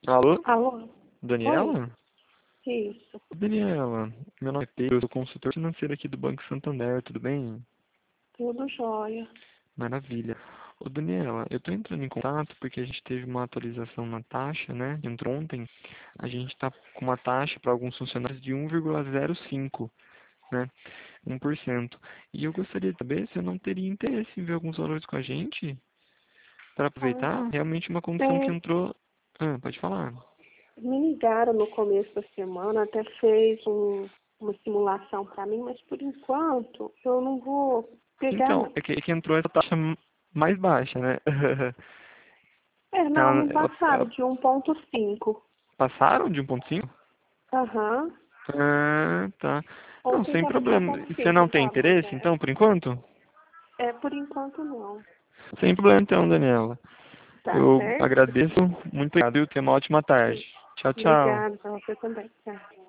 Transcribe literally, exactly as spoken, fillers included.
Alô? Alô? Oi? Daniela? Isso. Daniela, meu nome é Pedro, eu sou consultor financeiro aqui do Banco Santander, tudo bem? Tudo jóia. Maravilha. Ô Daniela, eu tô entrando em contato porque a gente teve uma atualização na taxa, né? Entrou ontem. A gente tá com uma taxa para alguns funcionários de um vírgula zero cinco, né? um por cento. E eu gostaria de saber se eu não teria interesse em ver alguns valores com a gente para Ah, aproveitar. Realmente uma condição que é, entrou. Ah, pode falar. me ligaram no começo da semana, até fez um, uma simulação para mim, mas por enquanto eu não vou pegar Então, não. é que, é que entrou essa taxa m- mais baixa, né? É, não, Ela, não ela, passaram ela- de um ponto cinco. passaram de um ponto cinco? Aham. Ah, tá. Não, Ontem sem estava de um problema. ponto E você cinco, não tem tá, interesse, Rogério? então, por enquanto? É, por enquanto não. Sem problema, então, Daniela. Tá Eu certo? agradeço. Muito obrigado e tenha uma ótima tarde. Tchau, tchau. Obrigada pra você também. Tá.